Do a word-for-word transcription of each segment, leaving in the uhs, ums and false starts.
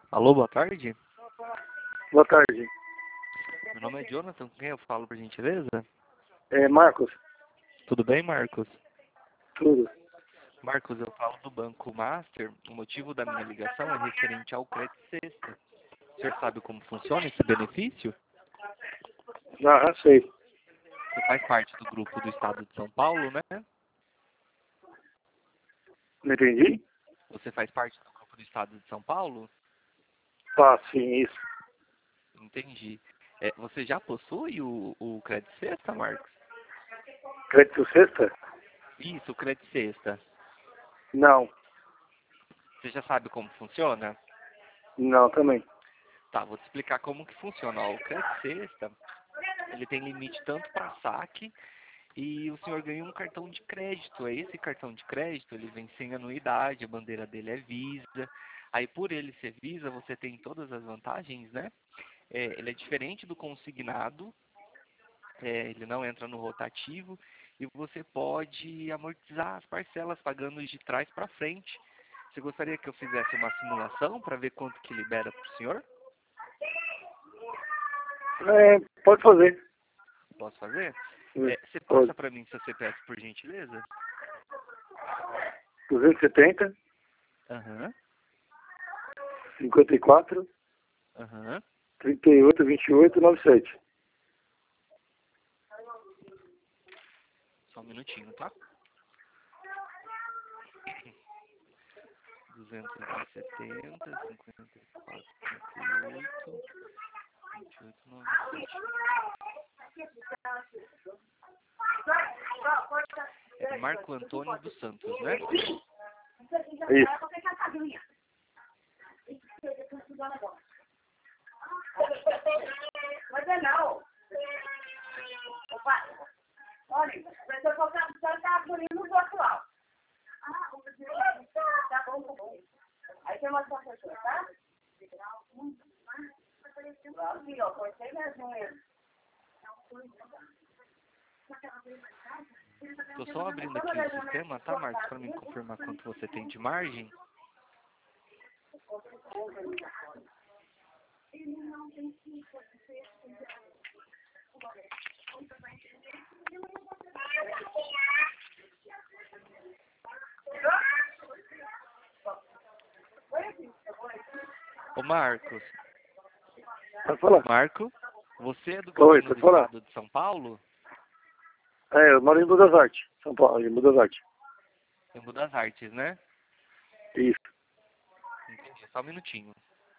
Alô, boa tarde. Boa tarde. Meu nome é Jonathan, com quem eu falo, por gentileza? É Marcos? Tudo bem, Marcos? Tudo. Marcos, eu falo do Banco Master. O motivo da minha ligação é referente ao Crédito Sexta. O senhor sabe como funciona esse benefício? Ah, sei. Você faz parte do grupo do Estado de São Paulo, né? Não entendi? Você faz parte do grupo do Estado de São Paulo? Ah, sim, isso. Entendi. É, você já possui o, o Crédito Sexta, Marcos? Crédito sexta? Isso, o Crédito Sexta. Não. Você já sabe como funciona? Não, também. Tá, vou te explicar como que funciona. Ó, o Crédito Sexta, ele tem limite tanto para saque e o senhor ganha um cartão de crédito. Esse cartão de crédito, ele vem sem anuidade, a bandeira dele é Visa. Aí, por ele ser Visa, você tem todas as vantagens, né? É, ele é diferente do consignado, é, ele não entra no rotativo e você pode amortizar as parcelas pagando de trás para frente. Você gostaria que eu fizesse uma simulação para ver quanto que libera para o senhor? É, pode fazer. Posso fazer? Hum, É, você Pode. passa para mim seu C P F, por gentileza? duzentos e setenta, Aham, cinquenta e quatro, aham. trinta e oito, vinte e oito, noventa e sete. Só um minutinho, tá? duzentos e setenta, cinquenta e quatro, trinta e oito, vinte e oito, noventa e sete. É Marco Antônio dos Santos, né? Isso. Mas é não. Olha, mas eu vou estar bonito no atual. Ah, tá bom, tá bom. Aí tem uma professora, tá? Aqui, ó, cortei mesmo ele. Tô só abrindo aqui o sistema, tá, Marcos? Para me confirmar quanto você tem de margem. Ô, Marcos. Pode falar. Marco, você é do Oi, governo pode do falar. Estado de São Paulo? É, eu moro em Budas Artes, São Paulo, em Budas Artes. Campo das Artes, né? Isso. Entendi, só um minutinho.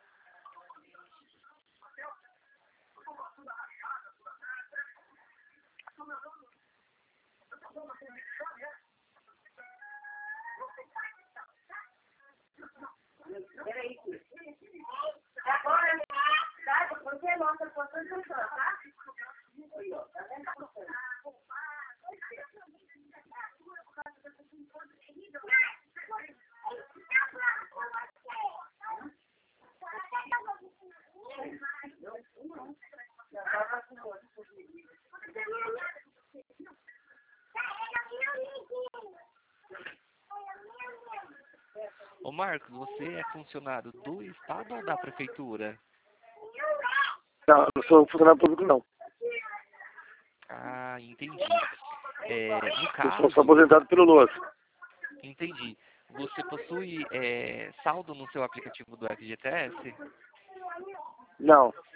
Peraí. Agora, tá? Você mostra a sua construção, tá? Aí, ó, tá vendo? Ô, Marcos, você é funcionário do Estado ou da Prefeitura? Não, não sou funcionário público, não. Ah, entendi. É, no Eu caso, sou, sou aposentado pelo L O A S. entendi. Você possui é, saldo no seu aplicativo do F G T S? Não.